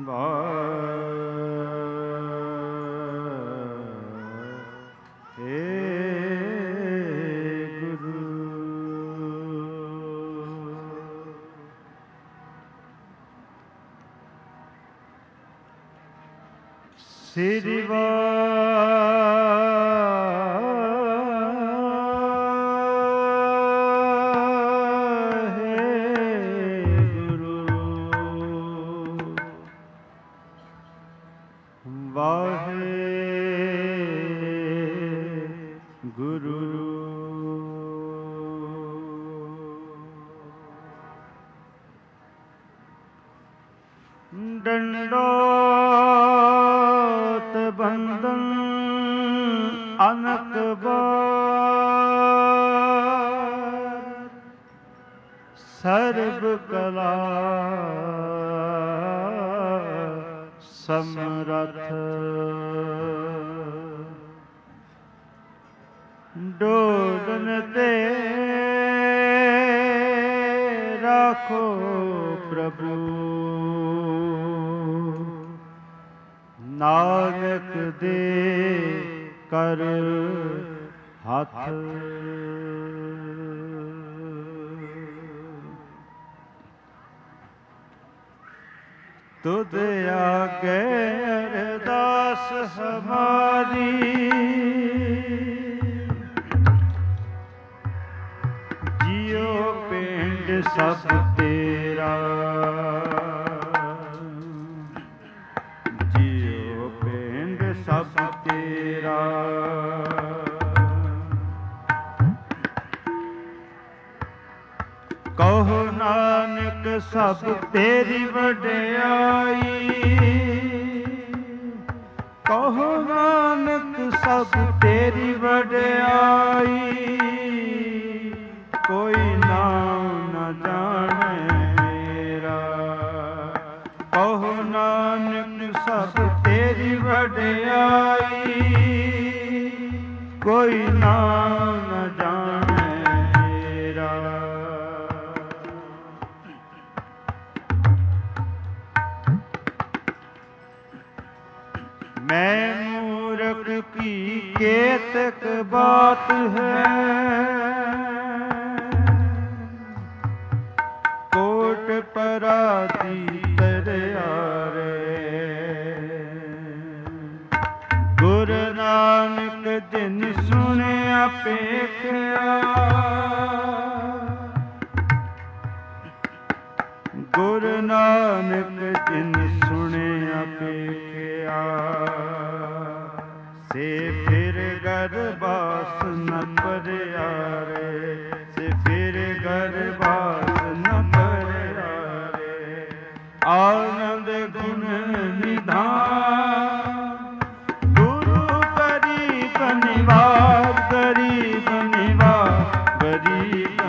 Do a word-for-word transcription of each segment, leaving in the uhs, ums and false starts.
ਸ੍ਰੀ ਵਾਹਿਗੁਰੂ ਵਾਹਿਗੁਰੂ ਡੰਡੋਤ ਬੰਦਨ ਅਨਕ ਬਾਰ ਸਰਬ ਕਲਾ ਸਮਰਥ ਡੋਲਨ ਤੇ ਰਾਖੋ ਪ੍ਰਭੂ ਨਾਨਕ ਦੇ ਕਰ ਹੱਥ ਤੁਧ ਆਗੇ ਅਰਦਾਸ ਹਮਾਰੀ ਜਿਉ ਪਿੰਡ ਸਭ ਤੇਰਾ ਜਿਉ ਪਿੰਡ ਸਭ ਤੇਰਾ ਕਹੋ ਨਾਨਕ ਸਭ ਤੇਰੀ ਵਡਿਆਈ ਕਹੋ ਨਾਨਕ ਸਭ ਤੇਰੀ ਵਡਿਆਈ ਕੋਈ ਨਾਮ ਨ ਜਾਣੇ ਮੇਰਾ ਕਹੋ ਨਾਨਕ ਸਭ ਤੇਰੀ ਵਡਿਆਈ ਕੋਈ ਨਾਮ ਨ ਜਾਣੇ ਮੇਰਾ मैं मूर्ख की केतक बात है कोट पराती दरियारे गुरु नानक जिन सुनिया पेखिया गुरु नानक जिन सुनिया पेखिया से फिर गरबास न परियारे से फिर गरबास न परियारे आनंद गुण निधान गुरु गरीब निवास गरीब निवास गरीब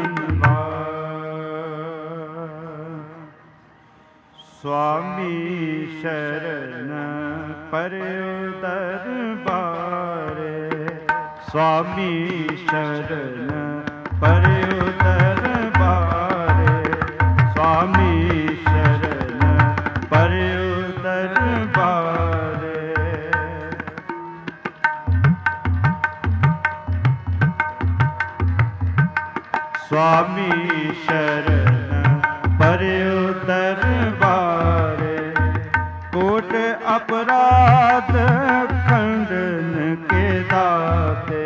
निवास स्वामी शरण परयो दरबारे स्वामी शरण परयो दरबारे स्वामी शरण परयो दरबारे स्वामी शरण परयो दरबारे कोट अपराध खंडन के दाते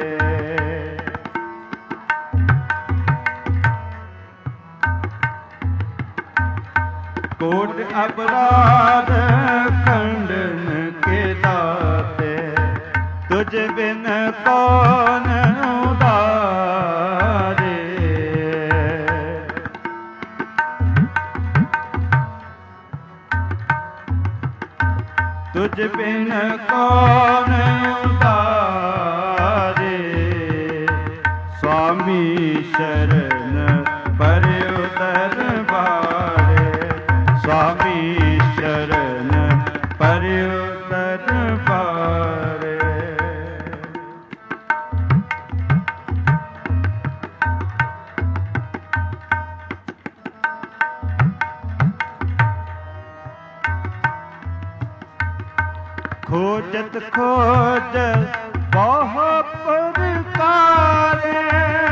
कोट अपराध खंडन के दाते तुझ बिन कौन उदारे तुझ बिन कौन उतारे स्वामी शरण परयो दरबारे स्वामी शरण परयो दरबारे खोजत खोजत बहु प्रकारे,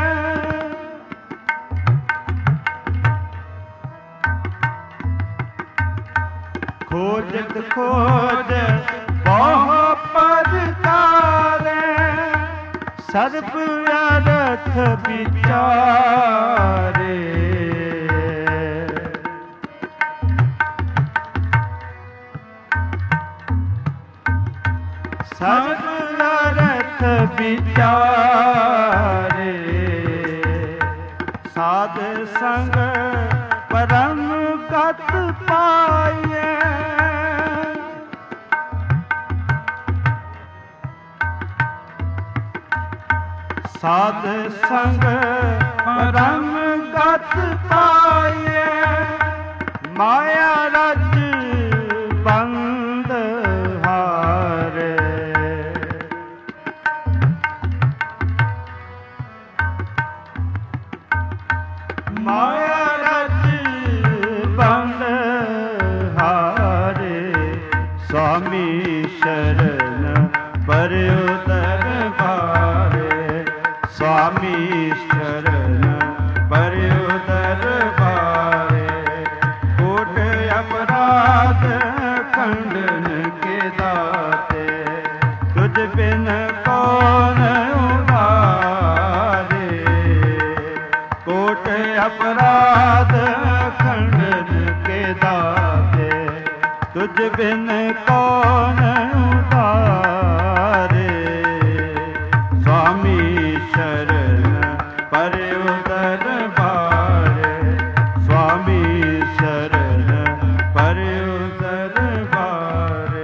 खोजत खोजत बहु प्रकारे, सर्ब अर्थ विचारे। सर्ब अर्थ विचारे, साध संग परम गत पाए। साध संग परम गत पाए, माया रज बंद हारे। माया रज बंद हारे, स्वामी शरण पर्यो दरबारे। स्वामी शरण पर्यो दरबारे, कोट अपराध खंडन के दाते, तुझ बिन कौन उबारे। कोट अपराध खंडन के दाते, तुझ बिन कौन उबारे। स्वामी शरण पर्यो दरबारे, स्वामी शरण पर्यो दरबारे।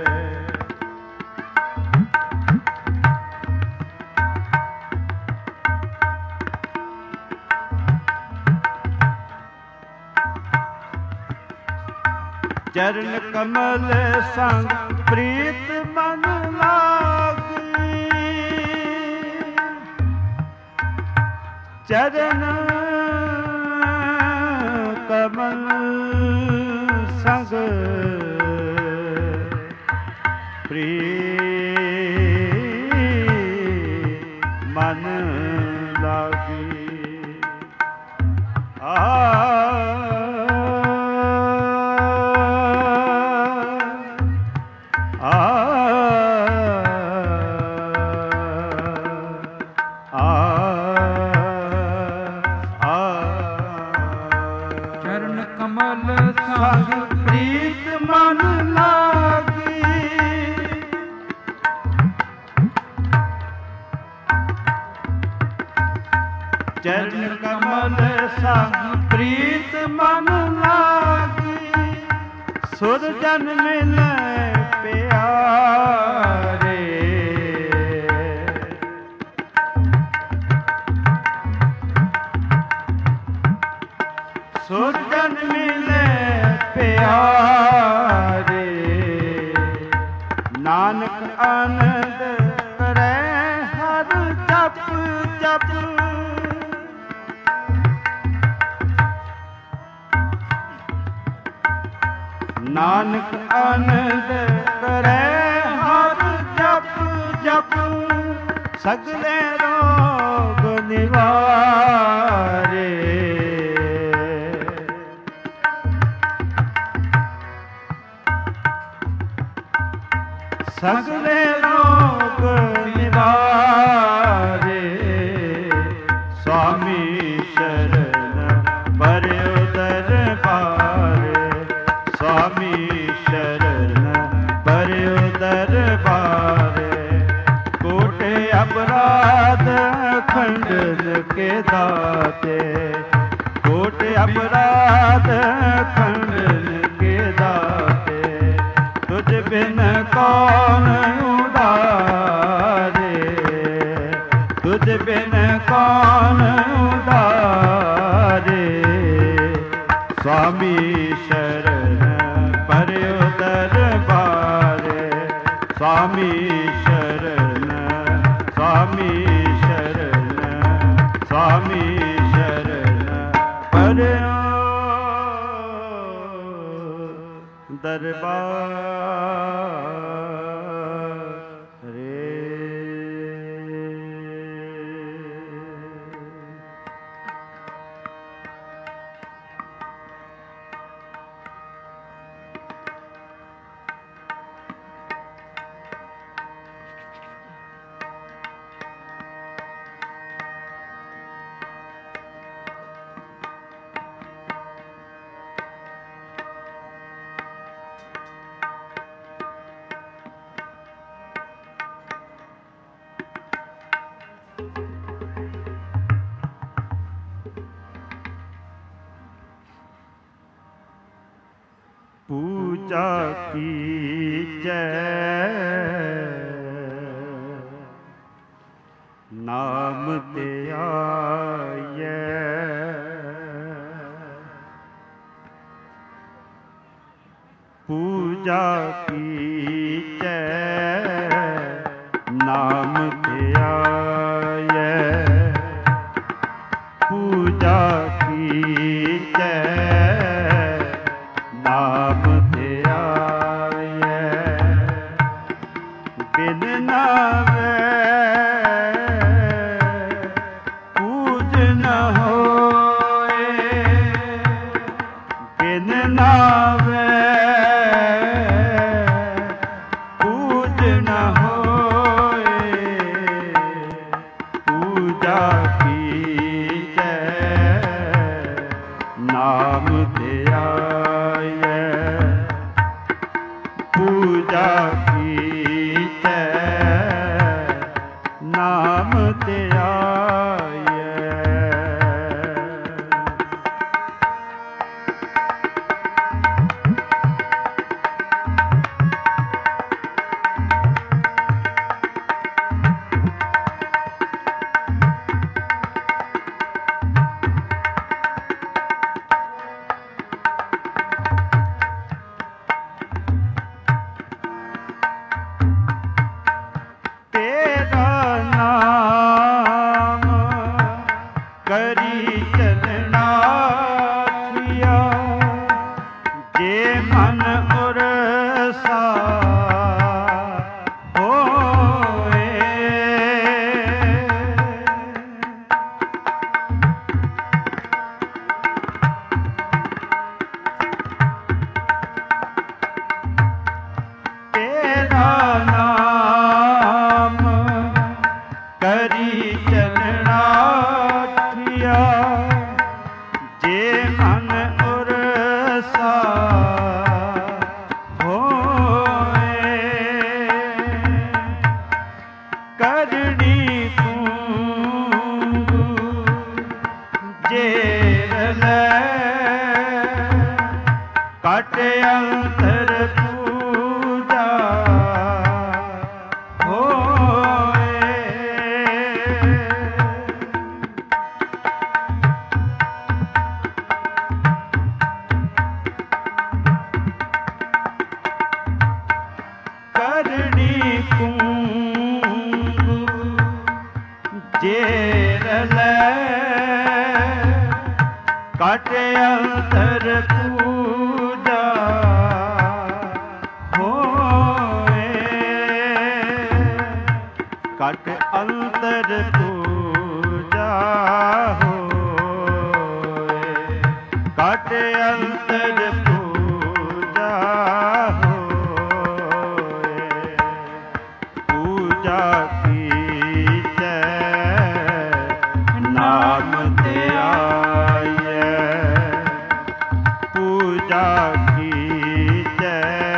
चरण कमल संग प्रीत मन लागी। चरण कमल संग प्रीत मन लागी। आ प्रीत मन लागी। चरण कमल संग प्रीत मन लागी। सुर जन मिलै प्यारे, सुर जन मिलै प्यारे। नानक आनंद करे हर जप जप। नानक आनंद करे हर जप जप। सगले रोग निवारे। सगले रोग निवारे। स्वामी शरण पर्यो दरबारे। स्वामी शरण पर्यो दरबारे। कोट अपराध खंडन के दाते, कोट अपराध खंडन के दाते। तुझ बिन कौन उदारे, तुझ बिन कौन उदारे। स्वामी शरण पर्यो दरबारे। स्वामी शरण, स्वामी शरण, स्वामी शरण पर्यो दरबार। पूजा कीजै नाम ते आये। पूजा कीजै नाम ते आये। पूजा कीजै नाम ते आये। बिन नावे पूज न होए। बिन नावे पूज न होए। पूजा कीजै नाम ते आये। पूजा कीजै नाम ते आये। तेरा नाम करी चलना किया। जे मन उरसा होए। तेरा नाम करी चलना किया। जे मन उरसा होए। करनी कूंगू जेर लै। काट अंतर पूजा होए। करनी कूंगू जेर लै। काट अंतर पूजा होए। काट अंतर पूजा होए। काट अंतर पूजा होए। पूजा कीजै नाम ते आये। पूजा कीजै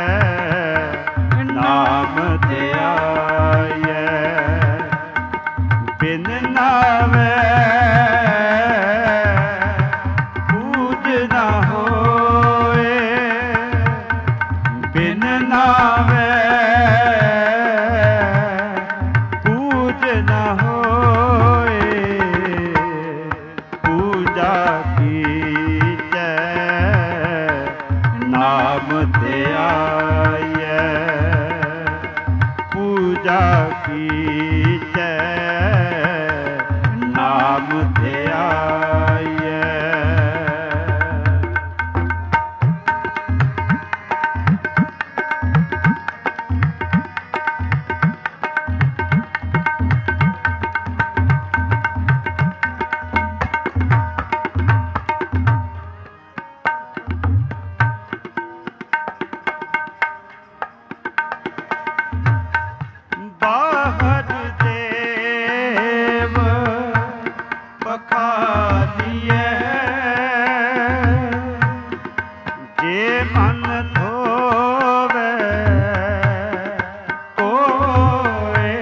नाम ते आये। बिन नावे पूज न होए। बिन नावे पूज न होए। पूजा कीजै नाम ते आये। पूजा कीजै नाम ते आये। बाहर देव बखालिए। जे मन धोवे कोए।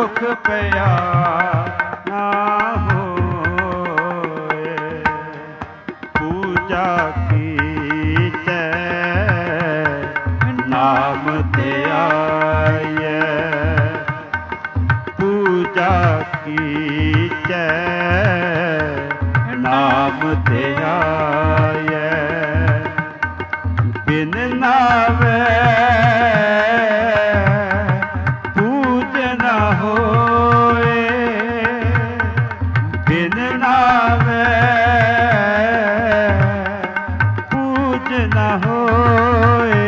ਦੁਖ ਪਿਆ ਨਾ ਹੋਏ। ਪੂਜਾ ਕੀਤੇ ਨਾਮ ਧਿਆਈਐ, ਪੂਜਾ ਕੀਤੇ ਨਾਮ ਧਿਆਈਐ। ਬਿਨ ਨਾਵੇ ਪੂਜ ਨ ਹੋਏ, ਬਿਨ ਨਾਵੇ ਪੂਜ ਨ ਹੋਏ।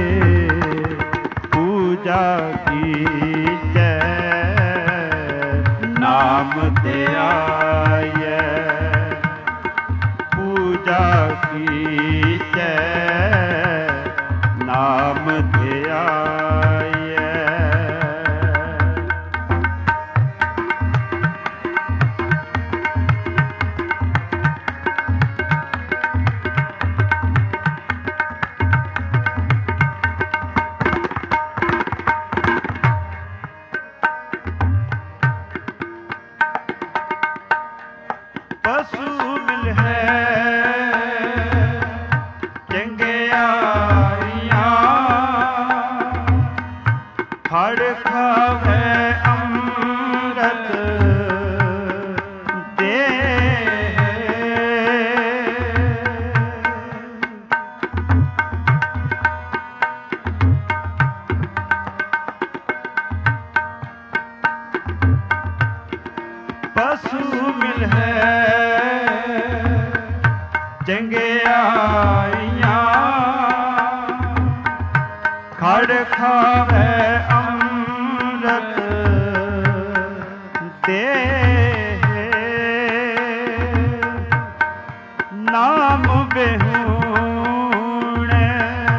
ਪੂਜਾ ਕੀਜੈ ਨਾਮ ਧਿਆਈਐ, ਪੂਜਾ ਕੀਜੈ ਨਾਮ ਧਿਆਈਐ। ਪਸੂ ਮਿਲ ਹੈ ਚੰਗਿਆਈਆਂ, ਫੜ ਖਾਵੇ ਅੰਮ੍ਰਿਤ ਦੇ। ਪਸੂ ਮਿਲ ਹੈ ਚੰਗਿਆਈਆਂ, ਖੜ ਖਾਵੇ ਅੰਮ੍ਰਿਤ ਦੇ। ਨਾਮ ਬਿਹੂਣੇ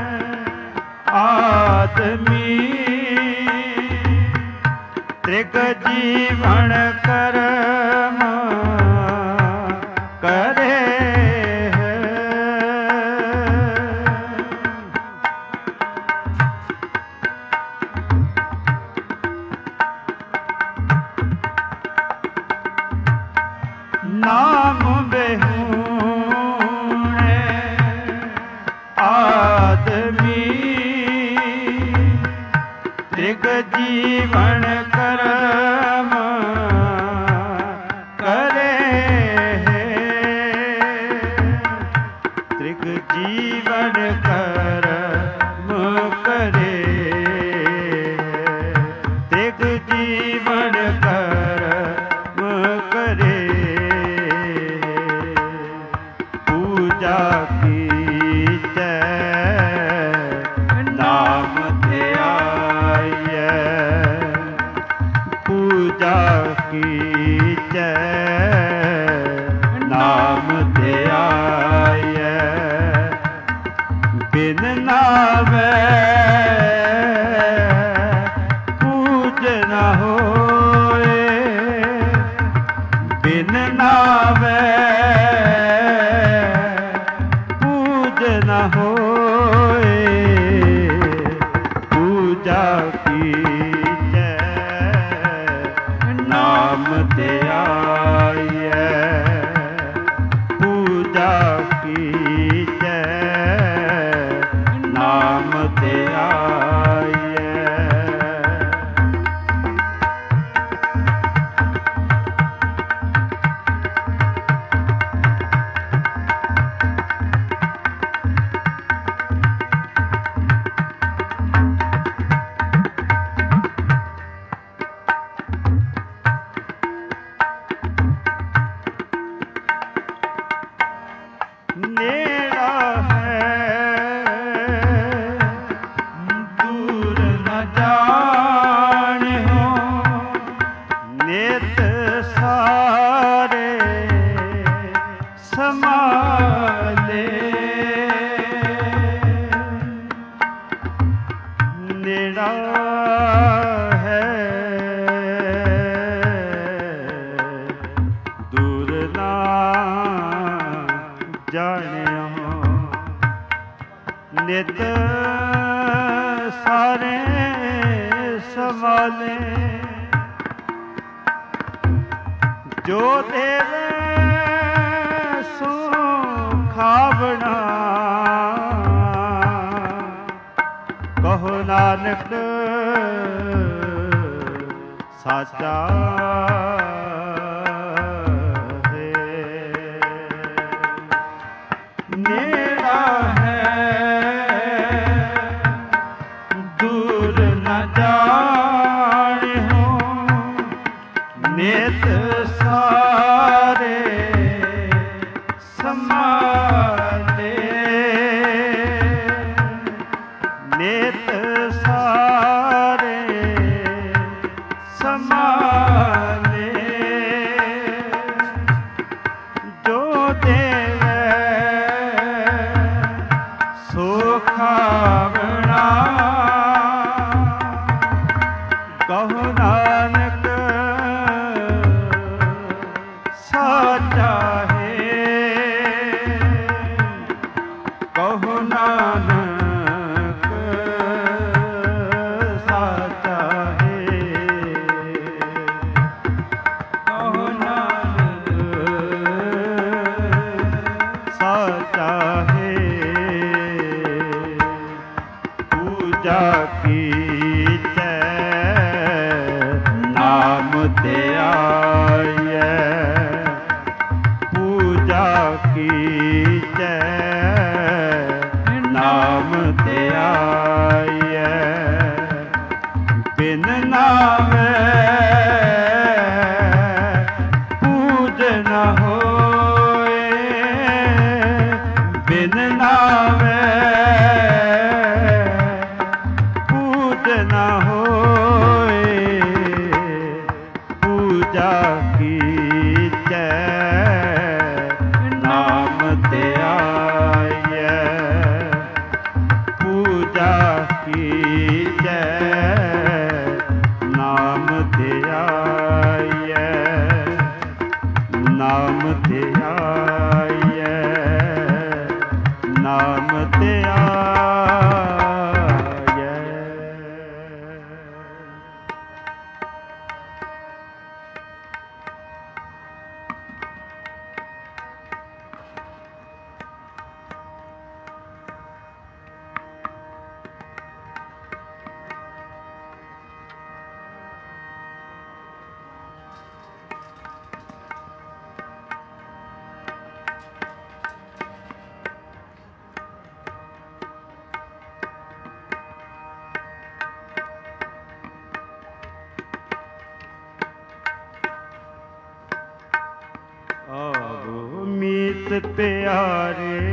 ਆਦਮੀ, ਤ੍ਰਿਗ ਜੀਵਨ ਕਰਮ ਕਰੇ। ਨਾਮ ਬਿਹੂਣੇ ਆਦਮੀ, ਤ੍ਰਿਗ ਜੀਵਨ ਕਰਮ ਕਰੇ। ਤ੍ਰਿਗ ਜੀਵਨ ਕਰਮ ਕਰੇ, ਤ੍ਰਿਗ ਜੀਵਨ ਕਰਮ ਕਰੇ। ਪੂਜਾ ਕੀਜੈ ਨਾਮ ਧਿਆਈਐ, ਪੂਜਾ ਕੀਜੈ ਨਾਮ ਧਿਆਈਐ। ਬਿਨ ਨਾਵੇ ਪੂਜ ਨ ਹੋਏ, ਬਿਨ ਨਾਵੇ ਪੂਜ ਨ ਹੋਏ। ਪੂਜਾ ਕੀਜੈ ਨਾਮ ਧਿਆਈਐ, ਪੂਜਾ ਕੀਜੈ ਨਾਮ ਧਿਆਈਐ। ਨੇੜਾ ਹੈ ਦੂਰ ਨ ਜਾਣਿਓ, ਨਿਤ ਸਾਰੇ ਸਮਾਲੇ। ਨੇੜਾ ਹੈ ਦੂਰ ਨਾ ਜਾਣਿਓ, ਨਿਤ ਸਾਰੇ ਸਵਾਲੇ। ਜੋ ਦੇਵੇ ਸੋ ਖਾਵਣਾ, ਕਹੋ ਨਾਨਕ ਸਾਚਾ ਹੈ। ਨੇੜਾ ਹੈ ਦੂਰ ਨ ਜਾਣਿਓ, ਨਿਤ ਸਾਰੇ ਸਮਾਲੇ, ਨਿਤ ਸਾਰੇ ਸਮਾਲੇ, ਜੋ ਦੇਵੇ ਸੋ ਖਾਵਣਾ, ਕਹੋ ਨਾਨਕ ਸਾਚਾ ਹੈ, ਕਹੋ ਨਾਨਕ ਸਾਚਾ ਹੈ, ਕਹੋ ਨਾਨਕ ਸਾਚਾ ਹੈ। ਪੂਜਾ ਕੀਤੈ ਨਾਮ ਤੇ ਆਈਐ, ਪੂਜਾ ਕੀਤੈ ਨਾਮ ਤੇ ਆਈਐ, ਬਿਨ ਨਾਮੈ ਪੂਜ ਨ ਹੋਏ, ਬਿਨ ਨਾਮੈ ਪੂਜ ਨ ਹੋਏ, ਪੂਜਾ ਕੀਤੈ ਨਾਮ ਤੇ ਆਈਐ, ਪੂਜਾ ਕੀਤੈ ਨਾਮ ਤੇ ਆਈਐ, ਨਾਮ ਤੇ ਆਈਐ, ਨਾਮ ਤੇ ਆਈਐ। ਆਵੋ ਮੀਤ ਪਿਆਰੇ,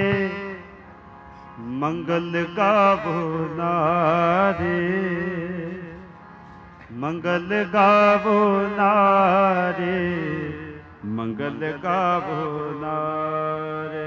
ਮੰਗਲ ਗਾਵੋ ਨਾਰੇ, ਮੰਗਲ ਗਾਵੋ ਨਾਰੇ, ਮੰਗਲ ਗਾਵੋ ਨਾਰੇ।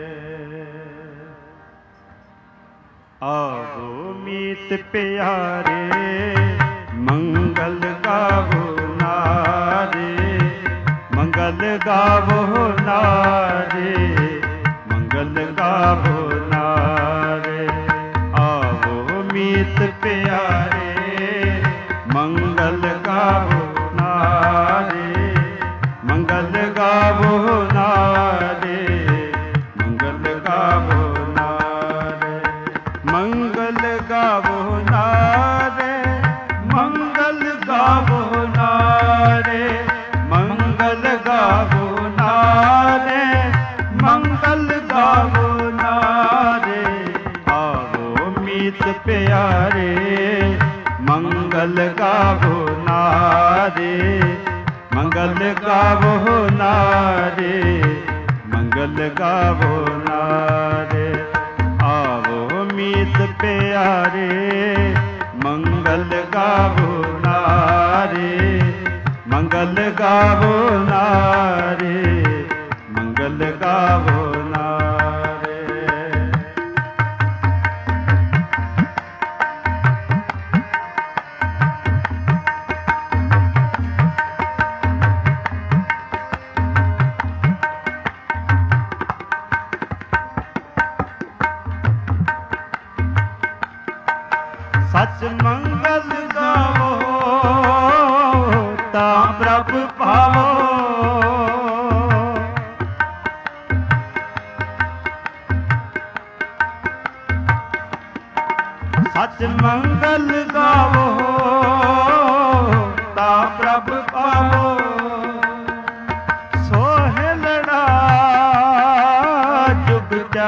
ਆਵੋ ਮੀਤ ਪਿਆਰੇ, ਮੰਗਲ ਗਾਵੋ ਨਾਰੇ, ਮੰਗਲ ਗਾਵੋ ਨਾਰੇ, ਮੰਗਲ ਗਾਵੋ ਨਾਰੇ। ਆਵੋ ਮੀਤ ਪਿਆਰੇ, ਮੰਗਲ ਗਾਵੋ ਨਾਰੇ, ਮੰਗਲ ਗਾਵੋ ਨਾਰੇ, ਮੰਗਲ ਗਾਵੋ ਨਾਰੇ, ਮੰਗਲ ਗਾਵੋ ਨਾਰੇ, ਮੰਗਲ ਗਾਵੋ ਨਾਰੇ, ਮੰਗਲ ਗਾਵੋ ਨਾਰੇ, ਮੰਗਲ ਗਾਵੋ ਨਾਰੇ। ਆਵੋ ਮੀਤ ਪਿਆਰੇ, ਮੰਗਲ ਗਾਵੋ ਨਾਰੇ, ਮੰਗਲ ਗਾਵੋ ਨਾਰੇ, ਮੰਗਲ ਗਾਵੋ ਨਾਰੇ। ਆਵੋ ਮੀਤ ਪਿਆਰੇ, ਮੰਗਲ ਗਾਵੋ ਨਾਰੇ, ਮੰਗਲ ਗਾਵੋ ਨਾਰੇ, ਮੰਗਲ ਗਾਵੋ ਨਾਰੇ। ਸਚ ਮੰਗਲ ਗਾਵੋ ਤਾਂ ਪ੍ਰਭ ਪਾਵੋ,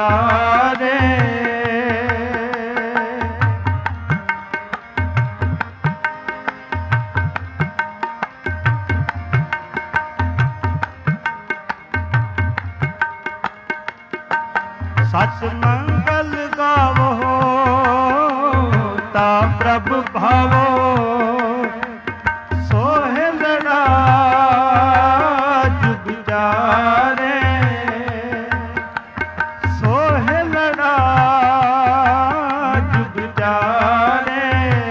ਚਾਰੇ। ਸਚ ਮੰਗਲ ਗਾਵੋ ਤਾ ਪ੍ਰਭ ਭਾਵੋ, ਸੋਹਿਲੜਾ ਜੁਗ ਚਾਰੇ। ਸੋਹਿਲੜਾ ਜੁਗ ਚਾਰੇ।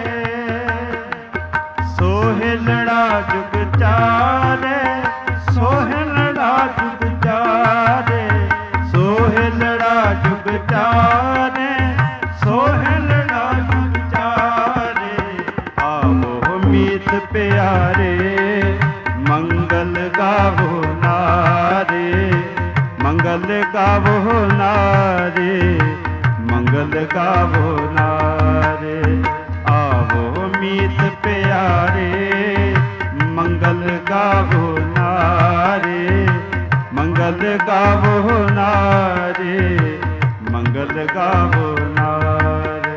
ਸੋਹਿਲੜਾ ਜੁਗ ਚਾਰੇ। ਸੋਹਿਲੜਾ ਜੁਗ ਚਾਰੇ। ਸੋਹਿਲੜਾ ਜੁਗ ਚਾਰੇ। ਸੋਹਿਲੜਾ ਜੁਗ ਚਾਰੇ। ਆਵੋ ਮੀਤ ਪਿਆਰੇ, ਮੰਗਲ ਗਾਵੋ ਨਾਰੇ। ਮੰਗਲ ਗਾਵੋ ਨਾਰੇ। ਮੰਗਲ ਗਾਵੋ ਨਾਰੇ। ਆਵੋ ਮੀਤ ਪਿਆਰੇ, ਮੰਗਲ ਗਾਵੋ ਨਾਰੇ। ਮੰਗਲ ਗਾਵੋ ਨਾਰੇ। ਮੰਗਲ ਗਾਵੋ ਨਾਰੇ।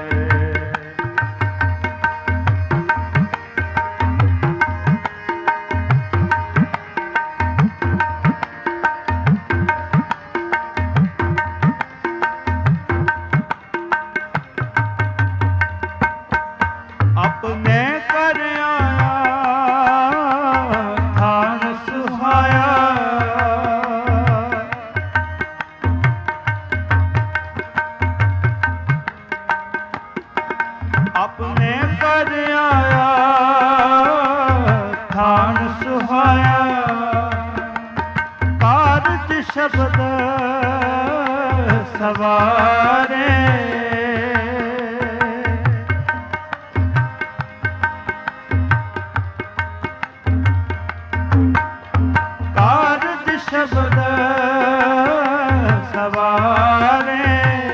ਆਪਣੇ ਘਰ ਆਇਆ ਥਾਨ ਸੁਹਾਇਆ। ਆਪਣੇ ਘਰ ਆਇਆ ਥਾਨ ਸੁਹਾਇਆ। ਕਾਰਜ ਸ਼ਬਦ ਸਵਾਰੇ। ਕਾਰਜ ਸ਼ਬਦ ਸਵਾਰੇ।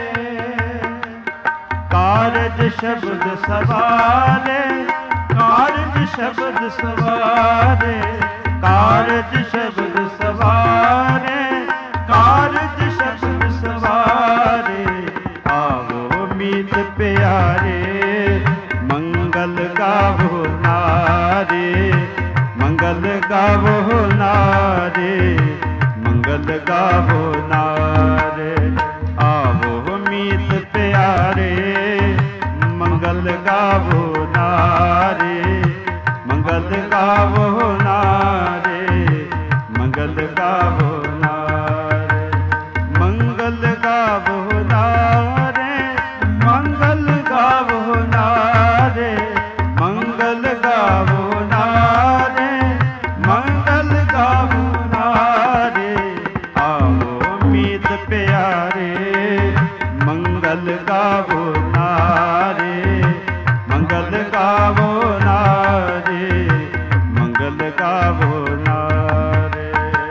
ਕਾਰਜ ਸ਼ਬਦ ਸਵਾਰੇ। ਕਾਰਜ ਸ਼ਬਦ ਸਵਾਰੇ। ਕਾਰਜ ਸ਼ਬਦ ਸਵਾਰੇ। ਕਾਰਜ ਸ਼ਬਦ ਸਵਾਰੇ। ਆਵੋ ਮੀਤ ਪਿਆਰੇ, ਮੰਗਲ ਗਾਵੋ ਨਾਰੇ। ਮੰਗਲ ਗਾਵੋ ਨਾਰੇ। ਮੰਗਲ ਗਾਵੋ ਨਾਰੇ। ਆਵੋ ਮੀਤ ਪਿਆਰੇ, ਮੰਗਲ ਗਾਵੋ ਨਾਰੇ। ਮੰਗਲ ਗਾਵੋ ਨਾਰੇ। ਮੰਗਲ ਗਾਵੋ ਨਾਰੇ। ਮੰਗਲ ਗਾਵੋ ਨਾਰੇ। ਮੰਗਲ ਗਾਵੋ ਨਾਰੇ। ਮੰਗਲ ਗਾਵੋ ਨਾਰੇ। ਮੰਗਲ ਗਾਵੋ ਨਾਰੇ। ਆਵੋ ਮੀਤ ਪਿਆਰੇ, ਮੰਗਲ ਗਾਵੋ ਨਾਰੇ। ਮੰਗਲ ਗਾਵੋ ਨਾਰੇ। ਮੰਗਲ ਗਾਵੋ ਨਾਰੇ।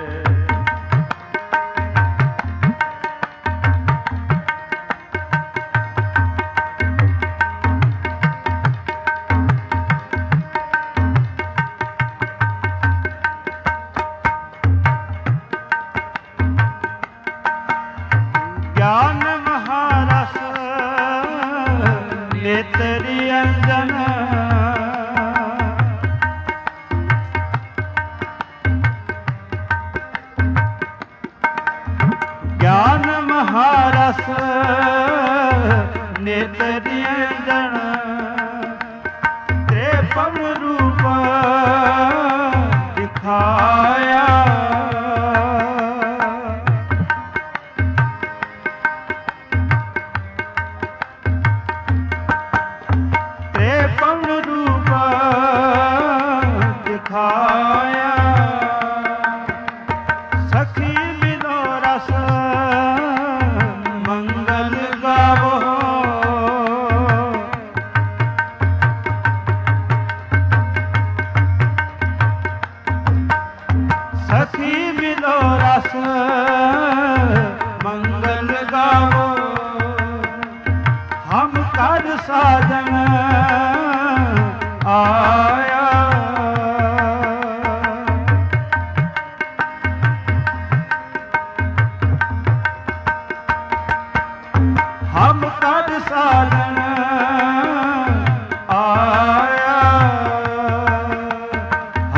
ਗਿਆਨ ਮਹਾਰਸ ਨੇਤਰੀ ਅੰਜਨ। ਗਿਆਨ ਮਹਾਰਸ ਨੇਤਰੀ ਅੰਜਨ। ਤੇ ਪਵਨ ਰੂਪ ਦਿਖਾਇਆ। ਪਵਨ ਰੂਪ ਦਿਖਾਇਆ। ਸਖੀ ਮਿਲੋ ਰਸ ਮੰਗਲ ਗਾਵੋ। ਸਖੀ ਮਿਲੋ ਰਸ ਮੰਗਲ ਗਾਵੋ। ਹਮ ਕਰ ਸਾਜਨ ਆਇਆ।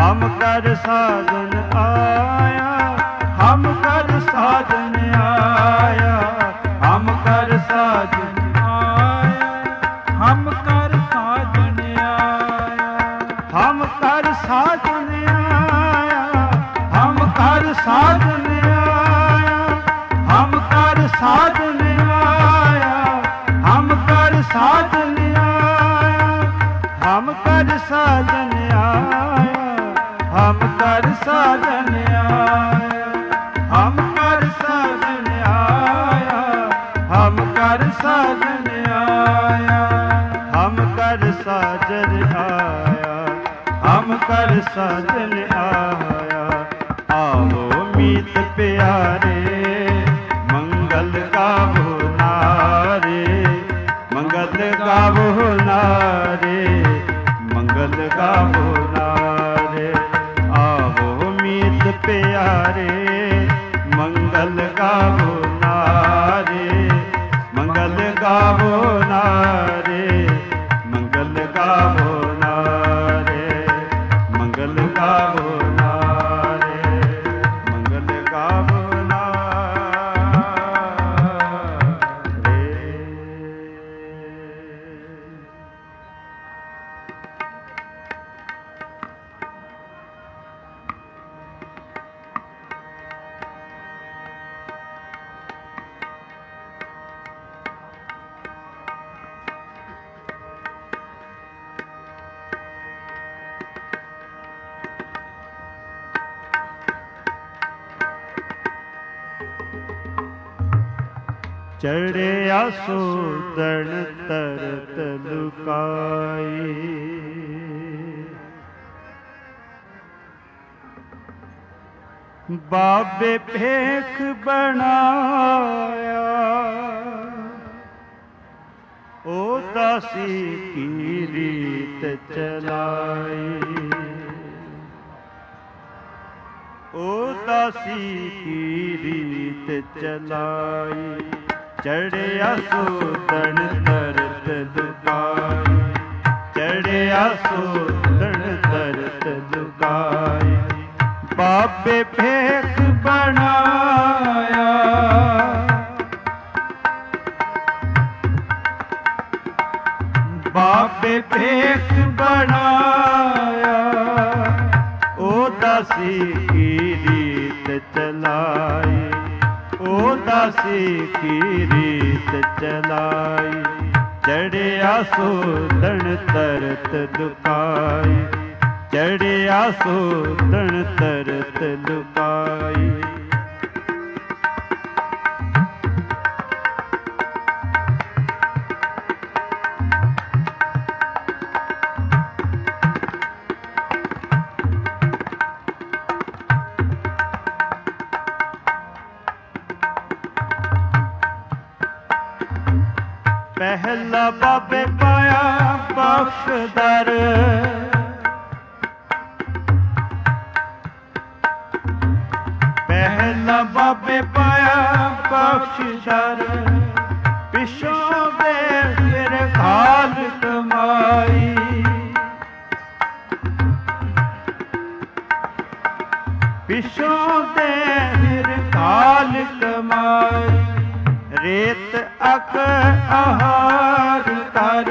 ਹਮ ਕਰ ਸਾਜਨ ਆਇਆ, ਹਮ ਕਰ ਸਾਜਨ ਆਇਆ, ਹਮ ਕਰ ਸਾਜਨ ਆਇਆ, ਹਮ ਕਰ ਸਾਜਨ ਆਇਆ, ਹਮ ਕਰ ਸਾਜਨ ਆਇਆ, ਹਮ ਕਰ ਸਾਜਨ ਆਇਆ, ਹਮ ਕਰ ਸਾਜਨ ਆਇਆ, ਹਮ ਕਰ ਸਾਜਨ ਆਇਆ, ਹਮ ਕਰ ਸਾਜਨ ਆਇਆ, ਹਮ ਕਰ ਸਾਜਨ ਆਇਆ, ਹਮ ਕਰ ਸਾਜਨ ਆਇਆ, ਹਮ ਕਰ ਸਾਜਨ ਆਇਆ, ਹਮ ਕਰ ਸਾਜਨ ਆਇਆ, ਹਮ ਕਰ ਸਾਜਨ ਆਇਆ। ਆਵੋ ਮੀਤ ਪਿਆਰੇ ਮੰਗਲ ਗਾਵੋ ਨਾਰੇ, ਮੰਗਲ ਗਾਵੋ ਨਾਰੇ, ਮੰਗਲ ਗਾਵੋ ਨਾਰੇ। ਆਵੋ ਮੀਤ ਪਿਆਰੇ ਮੰਗਲ ਗਾਵੋ ਨਾਰੇ, ਮੰਗਲ ਗਾਵੋ ਨਾਰੇ, ਮੰਗਲ ਗਾਵੋ ਨਾਰੇ, ਮੰਗਲ ਗਾਵੋ ਨਾਰੇ, ਮੰਗਲ ਗਾਵੋ ਨਾਰੇ। ਚੜਿਆ ਸੋਦਣ ਤਰਤ ਲੁਕਾਈ, ਬਾਬੇ ਭੇਖ ਬਣਾਇਆ, ਉਹ ਦਾਸੀ ਕੀ ਰੀਤ ਚਲਾਈ, ਉਹ ਦਾਸੀ ਕੀ ਰੀਤ ਚਲਾਈ। ਚੜਿਆ ਸੋਦਣ ਤਰਤ ਲੁਕਾਈ, ਚੜਿਆ ਸੋਦਣ ਤਰਤ ਲੁਕਾਈ, ਬਾਬੇ ਭੇਖ ਬਣਾਇਆ, ਬਾਬੇ ਭੇਖ ਬਣਾਇਆ, ਉਹ ਦਾਸੀ ਕੀ ਰੀਤ ਚਲਾਈ, ਉਹ ਦਾਸੀ ਕੀ ਰੀਤ ਚਲਾਈ। ਚੜਿਆ ਸੋਦਣ ਤਰਤ ਲੁਕਾਈ, ਚੜਿਆ ਸੋਦਣ ਤਰਤ ਲੁਕਾਈ। ਪਹਿਲਾ ਬਾਬੇ ਪਾਇਆ ਬਖਸ਼ਦਰ, ਪਹਿਲਾ ਬਾਬੇ ਪਾਇਆ ਬਖਸ਼ਦਰ, ਪਿਛੋਂ ਦੇ ਫਿਰ ਖਾਲ ਕਮਾਈ, ਪਿਛੋਂ ਦੇ ਫਿਰ ਖਾਲ ਕਮਾਈ। ਰੇਤ ਅਕ ਆਹਾਰ ਕਰ,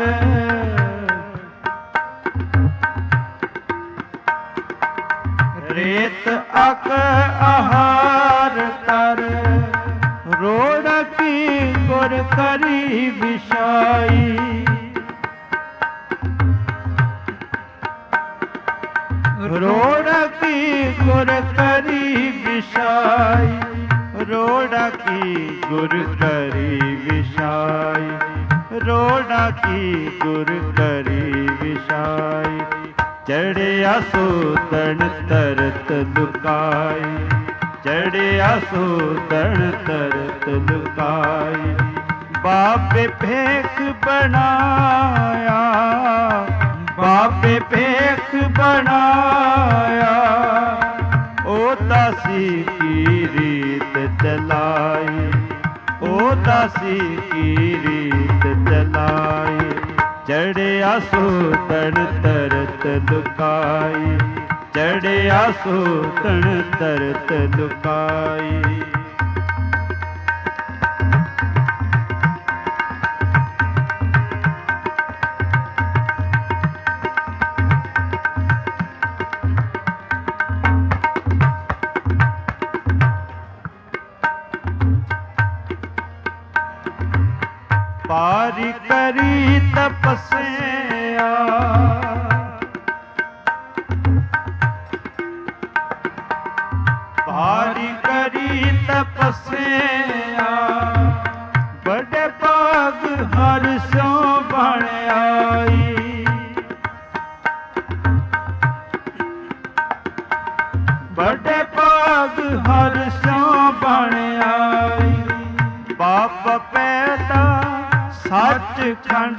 ਰੇਤ ਅਕ ਆਹਾਰ ਕਰ, ਰੋੜ ਕੀ ਗੁਰ ਕਰੀ ਵਿਛਾਈ, ਰੋੜ ਕੀ ਗੁਰ ਕਰੀ ਵਿਛਾਈ, ਰੋੜਾ ਕੀ ਗੁਰ ਕਰੀ ਵਿਛਾਈ, ਰੋੜਾ ਕੀ ਗੁਰ ਕਰੀ ਵਿਛਾਈ। ਚੜਿਆ ਸੋਦਣ ਤਰਤ ਲੁਕਾਈ, ਚੜਿਆ ਸੋਦਣ ਤਰਤ ਲੁਕਾਈ, ਬਾਬੇ ਭੇਖ ਬਣਾਇਆ, ਬਾਬੇ ਭੇਖ ਬਣਾਇਆ, ਉਹ ਦਾਸੀ ਕੀ ਰੀਤ ਚਲਾਈ, ਉਹ ਦਾਸੀ ਕੀ ਰੀਤ ਚਲਾਈ। ਚੜਿਆ ਸੋਦਣ ਤਰਤ ਲੁਕਾਈ, ਚੜ चढ़िया सूतन तरत लुकाई। पारी करी तपस्या पारी करी तपस्या बड़े भाग हर सो बन आई। बड़े भाग हर सो बन आई। बाप पैदा सचखंड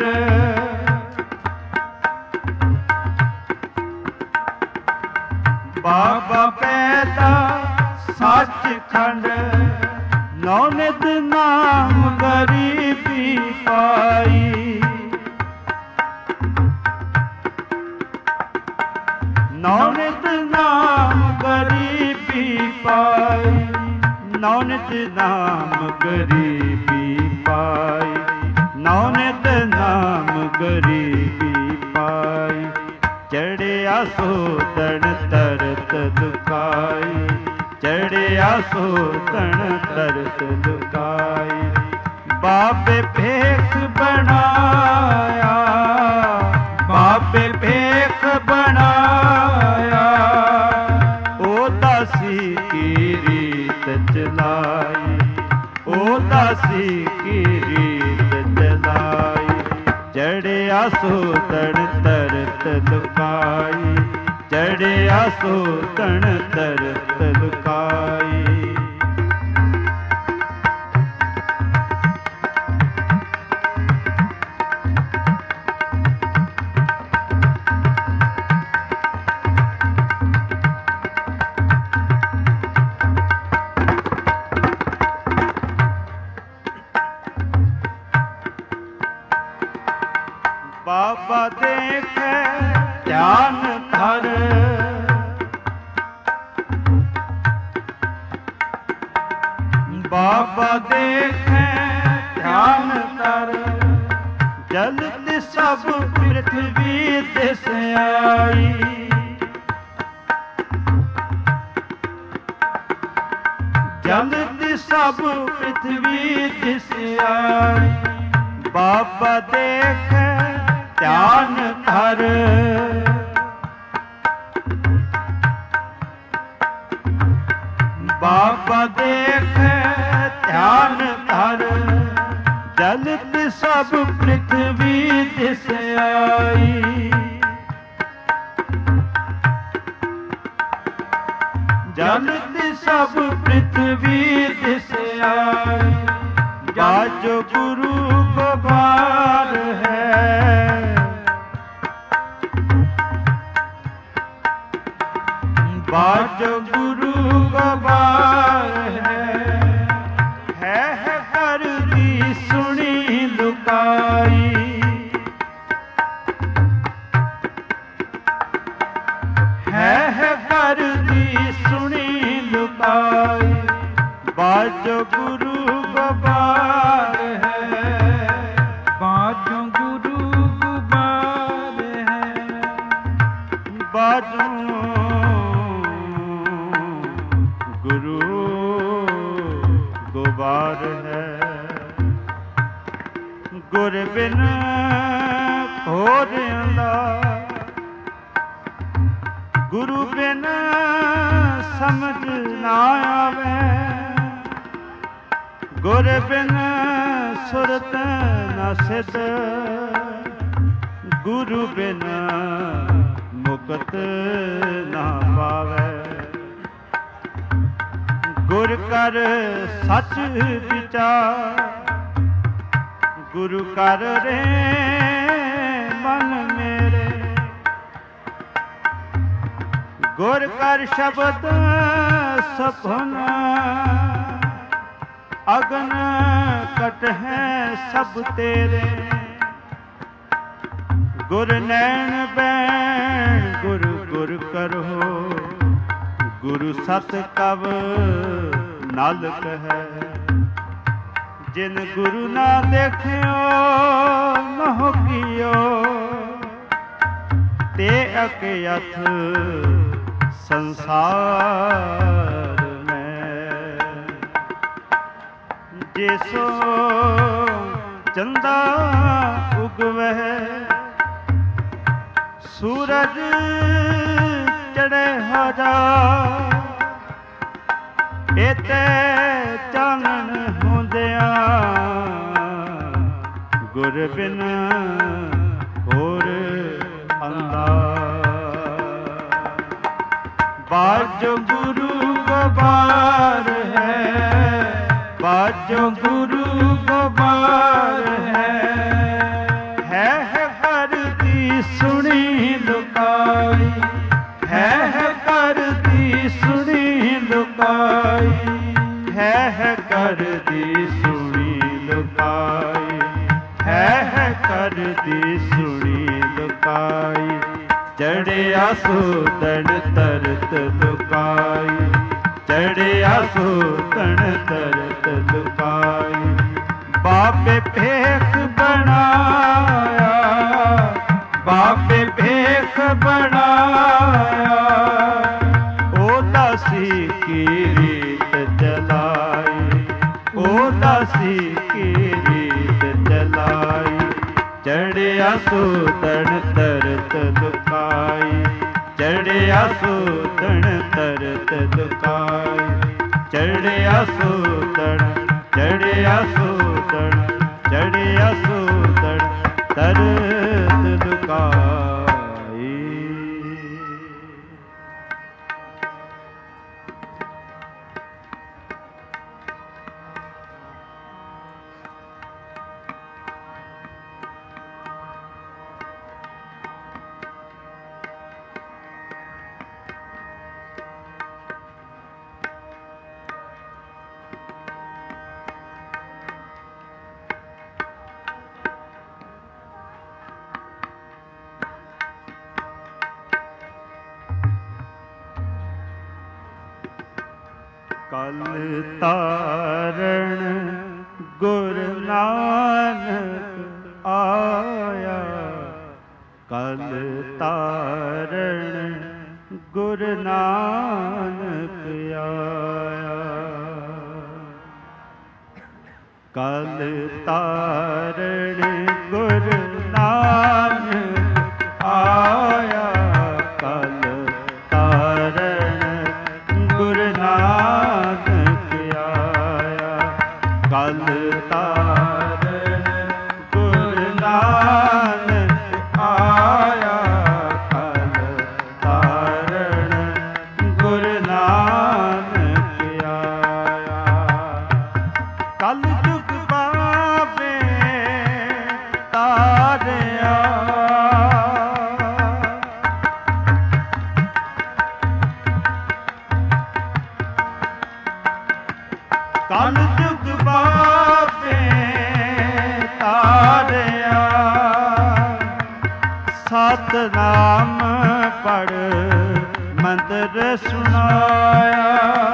बाबा पैदा सचखंड नौनित नाम गरीबी पाई। नौनित नाम गरीबी पाई। नौनित नाम गरीबी पाई। नौनित नाम गरीबी पाई। चढ़िया सूतन तरत लुकाई। चढ़िया सूतन तरत लुकाई। बाबे भेख बनाया। बाबे भेख बनाया। ओ दासी की रीत चलाई। ओ दासी की रीत चलाई। चढ़िया सूतन तरत लुकाई। चढ़िया सूतन तरत लुकाई। बाबा देखे ध्यान धर। बाबा देखे ध्यान धर। जलति सब पृथ्वी दिस आई। जलति सब पृथ्वी दिस आई। बाबा देखे ध्यान धर। बाबा देखे ध्यान धर। जलत सब पृथ्वी दिस आई। जलत सब पृथ्वी दिस आई। बाजो गुरु गोबार है। बाजो गुरु गोबार है। है है कर दी सुनी लुकाई। है है कर दी सुनी लुकाई। बाजो गुरु गोबार है। बाजो गुरु गोबार है। बाजो गुरु गोबार है। गुर बिन खोरिंदा। गुरु बिन समझ ना आवे। गुर बिन सुरत न सिद्ध। गुरु बिन मुक्त ना पावे। गुर कर सच विचार। गुरु कर रे मन मेरे। गुर कर शब्द सपना। अगन कट है सब तेरे। गुर नैन बैण गुरु गुर करो। ਗੁਰੂ ਸਤ ਕਵ ਨਲ ਕਹੈ। ਜਿਨ ਗੁਰੂ ਨਾ ਦੇਖਿਓ ਨਹੁ ਕੀਓ, ਤੇ ਅਕਯਥ ਸੰਸਾਰ ਮੈਂ। ਜਿਸੋ ਚੰਦਾ ਉਗਵਹਿ, ਸੂਰਜ ਚੜ੍ਹੇ ਹਜਾ, ਇਤੇ ਚਾਨਣ ਹੁੰਦਿਆਂ ਗੁਰ ਬਿਨ ਹੋਰ ਅੰਧਾਰ। ਬਾਝੋ ਗੁਰੂ ਗੋਬਾਰ ਹੈ, ਬਾਝੋ ਗੁਰੂ ਗੋਬਾਰ ਹੈ। ਹੈ ਹੈ ਕਰ ਦੀ ਸੁਣੀ ਲੁਕਾਈ, ਹੈ ਹੈ ਕਰ ਦੀ ਸੁਣੀ ਲੁਕਾਈ, ਹੈ ਹੈ ਕਰ ਦੀ ਸੁਣੀ ਲੁਕਾਈ, ਹੈ ਹੈ ਕਰ ਦੀ ਸੁਣੀ ਲੁਕਾਈ। ਚੜਿਆ ਸੂਤਣ ਤਰਤ ਲੁਕਾਈ, ਚੜਿਆ ਸੂਤਣ ਤਰਤ ਲੁਕਾਈ। ਬਾਬੇ ਭੇਖ ਬਣਾਇਆ, ਬਾਬੇ ਭੇਖ ਬਣਾਇਆ, ਉਹ ਦਾਸੀ ਕੀ ਰੀਤ ਚਲਾਈ, ਉਹ ਦਾਸੀ ਕੀ ਰੀਤ ਚਲਾਈ। ਚੜਿਆ ਸੂਤਣ ਤਰਤ ਲੁਕਾਈ, ਚੜਿਆ ਸੂਤਣ ਤਰਤ ਲੁਕਾਈ। ਚੜਿਆ ਸੂਤਣ, ਚੜਿਆ ਸੂਤਣ, ਚੜਿਆ ਸੂਤਣ ਤਰਤ ਲੁਕਾਈ। ਕਲ ਤਾਰਣ ਗੁਰ ਨਾਨਕ ਆਇਆ, ਕਲ ਤਾਰਣ ਗੁਰ ਨਾਨਕ ਆਇਆ। ਕਲ ਤਾਰਣ ਗੁਰ ਨਾਨਕ ਆਇਆ, ਕਲ ਤਾਰਣ ਗੁਰ ਨਾਨਕ ਆਇਆ। ਕਲ ਤਾਰਣ ਗੁਰ ਨਾਨਕ ਆਇਆ, ਕਲ ਤਾਰਣ ਗੁਰ ਨਾਨਕ ਆਇਆ। ਕਲ ਜੁਗ ਪਾਵੇ ਤਾਰਿਆ, ਕਲ ਜੁਗ ਬਾਬੇ ਤਾਰਿਆ। ਸਤਿਨਾਮ ਪੜ੍ਹ ਮੰਤਰ ਸੁਣਾਇਆ,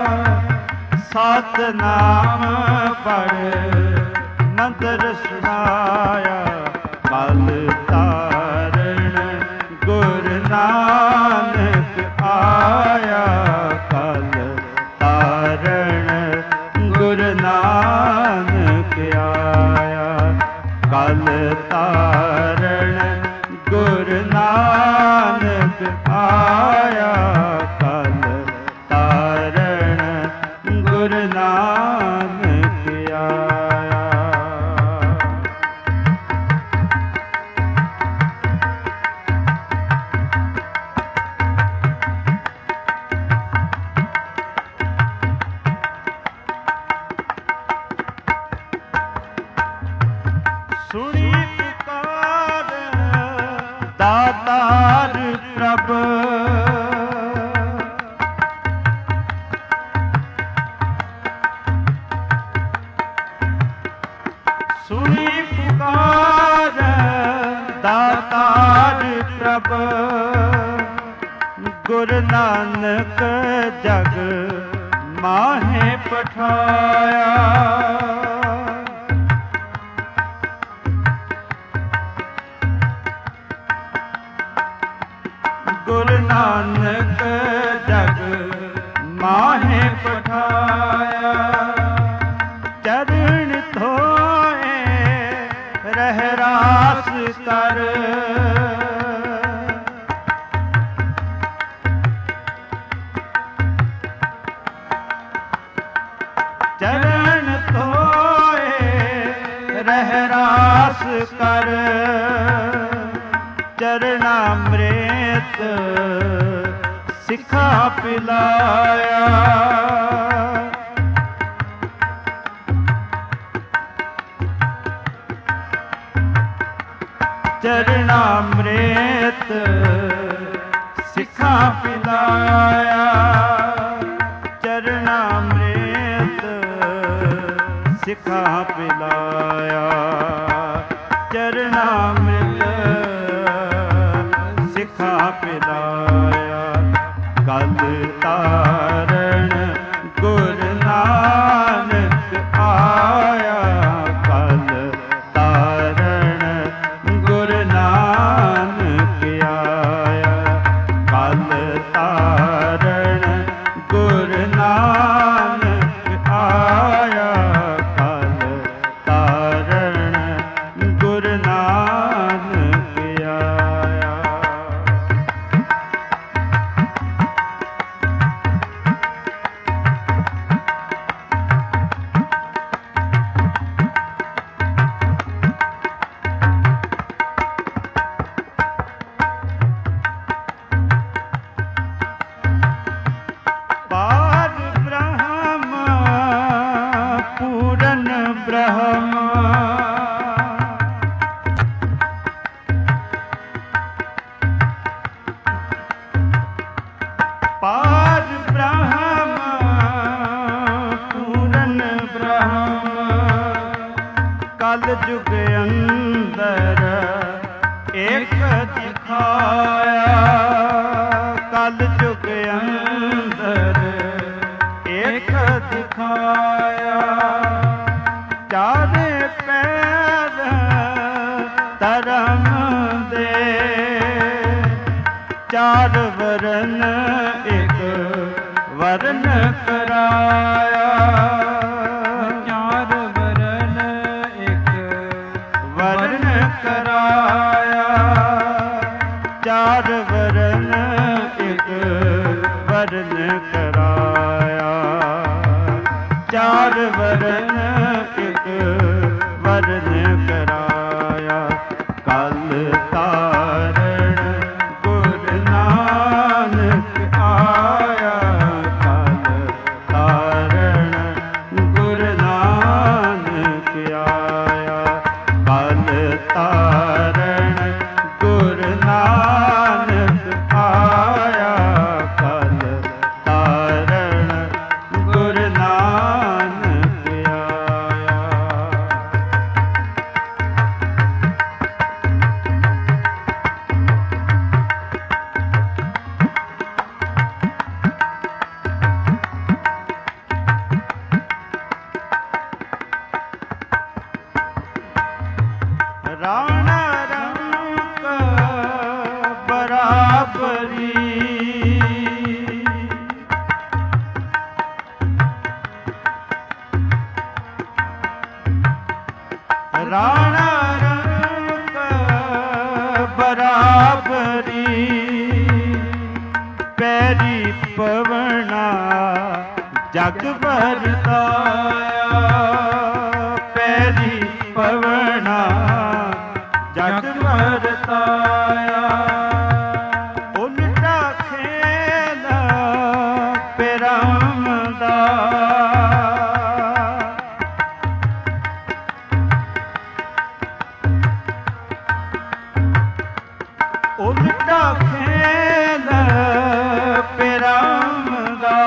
ਸਤਿਨਾਮ ਪੜ੍ਹ ਮੰਤਰ ਸੁਣਾਇਆ। ਕਲ ਤਾਰਣ ਗੁਰ ਨਾਨਕ ਆਇਆ, ਕਲ ਤਾਰਣ ਗੁਰ ਨਾਨਕ ਆਇਆ। ਕਲ ਤਾਰਣ ਗੁਰ ਨਾਨਕ ਆਇਆ, ਕਲ ਤਾਰਣ ਗੁਰ ਨਾਨਕ ਆਇਆ। ਗੁਰੂ ਨਾਨਕ ਜਗ ਮਾਹੇ ਪਠਾਇਆ। ਗੁਰੂ ਨਾਨਕ ਜਗ ਮਾਹੇ ਪਠਾਇਆ। ਚਰਨ ਧੋਏ ਰਹਿ ਰਾਸ ਕਰ। ਚਰਨ ਧੋਏ ਰਹਿ ਰਾਸ ਕਰ। ਚਰਨਾਮ੍ਰਿਤ ਸਿਖਾ ਪਿਲਾਇਆ। ਚਰਨਾਮ੍ਰਿਤ ਸਿਖਾ ਪਿਲਾਇਆ। ਚਰਨਾਮ੍ਰਿਤ ਸਿਖਾ ਪਿਲਾਇਆ। ਚਰਨਾਮ੍ਰਿਤ ਸਿਖਾ ਪਿਲਾਇਆ। ਕਲ ਤਾਰਨ ਗੁਰੂ ਨਾਨਕ ਆਇਆ। ਕਲ ਤਾਰਨ ਗੁਰੂ ਨਾਨਕ ਆਇਆ। ਕਲ ਤਾਰਨ ਗੁਰੂ ਨਾਨਕ ਆਇਆ। ਕਲ ਤਾਰਨ ਗੁਰੂ ਨਾਨਕ ਆਇਆ। ਪਾਰ ਬ੍ਰਹਮ ਪੂਰਨ ਬ੍ਰਹਮ। ਪਾਰ ਬ੍ਰਹਮ ਪੂਰਨ ਬ੍ਰਹਮ। ਕਲ ਜੁਗ ਅੰਦਰ ਇੱਕ ਦਿਖਾਇਆ। ਕਲ ਜੁਗ ਅੰਦਰ ਇੱਕ ਦਿਖਾਇਆ। ਚਾਰੇ ਪੈਰ ਧਰਮ ਦੇ। ਚਾਰ ਵਰਨ ਇੱਕ ਵਰਨ ਕਰਾਇਆ। ਚਾਰ ਵਰਨ ਇੱਕ ਵਰਨ ਕਰਾਇਆ। ਚਾਰ ਵਰਨ ਇੱਕ ਵਰਨ ਕਰਾਇਆ। ਚਾਰ ਵਰਨ ਇੱਕ ਵਰਨ ਕਰਾਇਆ। ਕਲ ਤਾਰਨ ਗੁਰੂ ਨਾਨਕ ਆਇਆ। ਕਲ ਤਾਰਨ ਗੁਰੂ ਨਾਨਕ ਆਇਆ। ਕਲ ਤਾਰਨ ਗੁਰੂ ਨਾਨਕ ਆਇਆ। ਕਲ ਤਾਰਨ ਗੁਰੂ ਨਾਨਕ ਆਇਆ। ਰਾਣਾ ਰੰਕ ਬਰਾਬਰੀ। ਰਾਣਾ ਰੰਕ ਬਰਾਬਰੀ। ਪੈਰੀ ਪਵਣਾ ਜਗ ਵਰਤਾਇਆ। ਪੈਰੀ ਪਵਣਾ ਜਗ ਵਰਤਾਇਆ। ਉਲਟਾ ਖੇਲ ਪਿਰਮ ਦਾ। ਉਲਟਾ ਖੇਲ ਪਿਰਮ ਦਾ।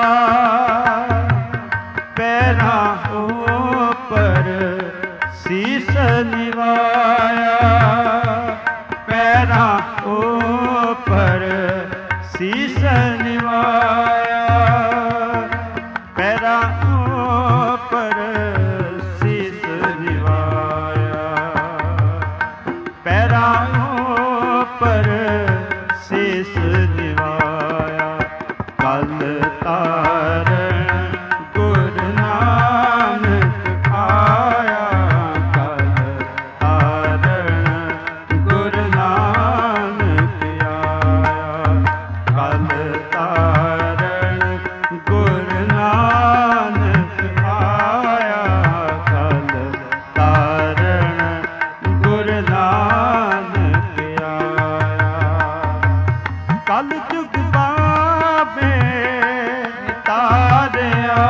ਪੈਰਾਂ ਉੱਪਰ ਸੀਸ ਨਿਵਾਇਆ। ਪੈਰਾਂ ਤਾਰਨ ਗੁਰ ਨਾਨਕ ਆਇਆ। ਕਲ ਤਾਰਨ ਗੁਰ ਨਾਨਕ ਆਇਆ। ਕਲ ਤਾਰਨ ਗੁਰ ਨਾਨਕ ਆਇਆ। ਕਲ ਤਾਰਨ ਗੁਰ ਨਾਨਕ ਆਇਆ। ਕਲ ਜੁਗ ਬਾਬੇ ਤਾਰਿਆ।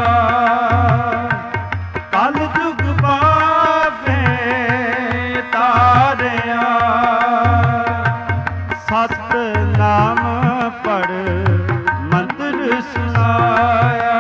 ਕਲ ਜੁਗ ਬਾਬੇ ਤਾਰਿਆ। ਸਤ ਨਾਮ ਪੜ ਮੰਤਰ ਸੁਨਾਇਆ।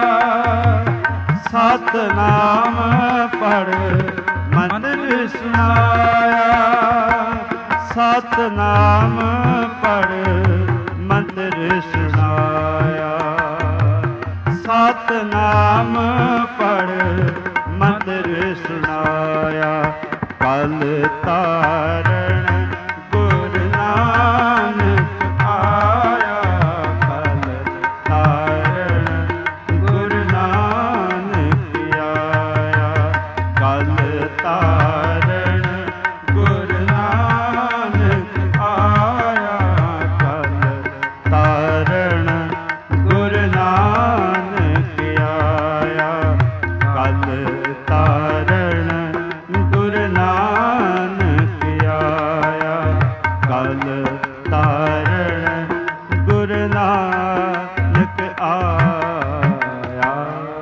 ਸਤ ਨਾਮ ਪੜ ਮੰਤਰ ਸੁਨਾਇਆ। ਸਤ ਨਾਮ ਪੜ ਮੰਤਰ ਸੁਨਾਇਆ। ਸਤ ਨਾਮ ਪੜ ਮੰਤਰ ਸੁਨਾਇਆ। ਕਲ ਤਾਰਨ ਗੁਰ ਨਾਨਕ ਆਇਆ। ਕਲ ਤਾਰਨ ਗੁਰ ਨਾਨਕ ਆਇਆ। ਕਲ ਤਾਰਨ ਗੁਰ ਨਾਨਕ ਆਇਆ। ਕਲ ਤਾਰਨ ਗੁਰ ਨਾਨਕ ਆਇਆ। ਕਲ ਤਾਰਨ ਗੁਰ ਨਾਨਕ ਆਇਆ। ਕਲ ਤਾਰਨ ਗੁਰ ਨਾਨਕ ਆਇਆ।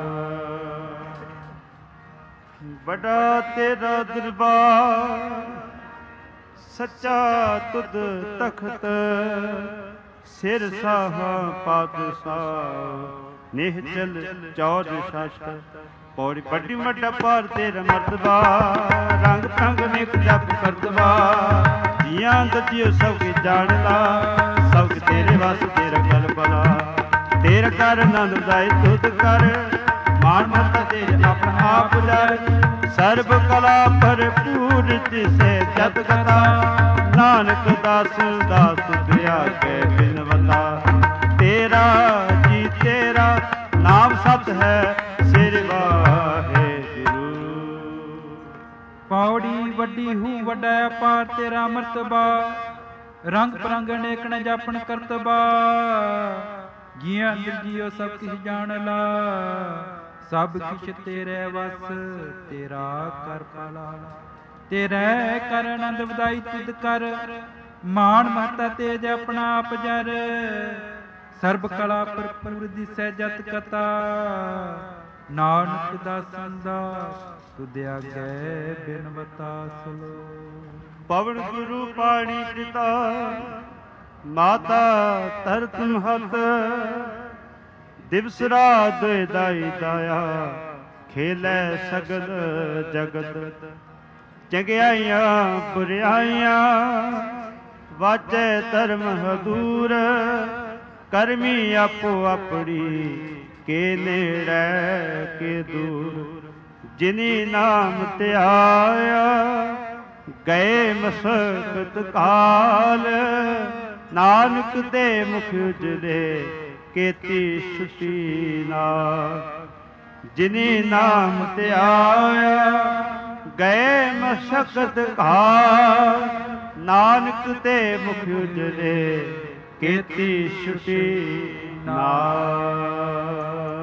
ਬੜਾ ਤੇਰਾ ਦਰਬਾਰ ਸੱਚਾ ਤੁਧ ਤਖਤ। ਸਿਰ ਸਾਹਾ ਪਾਤਸ਼ਾਹ ਨਿਹਚਲ ਚੌਦ ਸ਼ਾਸਤ। ਪੌੜੀ ਵੱਡੀ ਮੱਡਾ ਪਾਰ ਤੇਰਾ ਮਰਤਬਾ। ਰੰਗ ਰੰਗ ਨਿਕ ਜਪ ਕਰਤਬਾ। ਜੀਆਂ ਦਜਿਓ ਸਭ ਕੇ ਜਾਣਦਾ। ਸਭ ਕੇ ਤੇਰੇ ਵਸ ਤੇਰਾ ਕਰ ਭਲਾ। ਤੇਰਾ ਕਰ ਆਨੰਦ ਦਾਇ ਤੁਧ ਕਰ। ਮਾਨ ਮਰਤਾ ਤੇਰੇ ਆਪਣਾ ਆਪ ਜਰ। ਸਰਬ ਕਲਾ ਭਰਪੂਰ ਤਿਸੈ ਜਤ ਕਥਾ। ਨਾਨਕ ਦਾਸ ਦਾਸ ਤੁਧਿਆ ਕੇ ਬਿਨਵਤਾ। ਤੇਰਾ ਜੀ ਤੇਰਾ ਨਾਮ ਸਤ ਹੈ ਸਿਰ ਵਾਹਿਗੁਰੂ। ਪੌੜੀ ਵੱਡੀ ਹੂ ਵੱਡਾ ਅਪਾਰ ਤੇਰਾ ਮਰਤਬਾ। ਰੰਗ ਪਰੰਗ ਅਨੇਕ ਨ ਜਾਪਣ ਕਰਤਬਾ। ਜੀਆਂ ਅੰਦਰ ਜੀਓ ਸਭ ਕਿਛ ਜਾਣ ਲਾ। ਸਭ ਕਿਛ ਤੇਰੇ ਵਸ ਤੇਰਾ ਕਰ ਭਲਾ। ਤੇਰੇ ਕਰ ਆਨੰਦ ਵਧਾਈ ਤੁਧ ਕਰ। ਮਾਨ ਮਹਤਾ ਤੇਜ ਆਪਣਾ ਆਪ ਜਰ। ਸਰਬ ਕਲਾ ਭਰਪੂਰ ਦਿਸੈ ਜਤ ਕਥਾ। ਨਾਨਕ ਦਾਸਨ ਦਾ ਤੁਧ ਆਗੇ ਬਿਨਵਤਾ ਸਲੋ। ਪਵਨ ਗੁਰੂ ਪਾਣੀ ਪਿਤਾ ਮਾਤਾ ਧਰਤ ਮਹਤ। ਦਿਵਸ ਰਾਤ ਦਾਈ ਦਾਇਆ ਖੇਲੇ ਸਗਲ ਜਗਤ। ਚੰਗਿਆਈਆਂ ਬੁਰਿਆਈਆਂ ਵਾਜੈ ਧਰਮ ਹਦੂਰ। ਕਰਮੀ ਆਪੋ ਆਪਣੀ ਕੇ ਨੇੜੇ ਕੇ ਦੂਰ। ਜਿਨੀ ਨਾਮ ਧਿਆਇਆ ਗਏ ਮਸਕਤ ਕਾਲ। ਨਾਨਕ ਦੇ ਮੁਖ ਉਜਲੇ ਕੀਤੀ ਸੁਤੀ ਨਾਲ। ਜਿਨੀ ਨਾਮ ਧਿਆਇਆ ਗਏ ਮਸਕਤ ਕਾਲ। ਨਾਨਕ ਦੇ ਮੁਖ ਉਜਲੇ ਕੀਤੀ ਛੁਟੀ ਨਾਲ।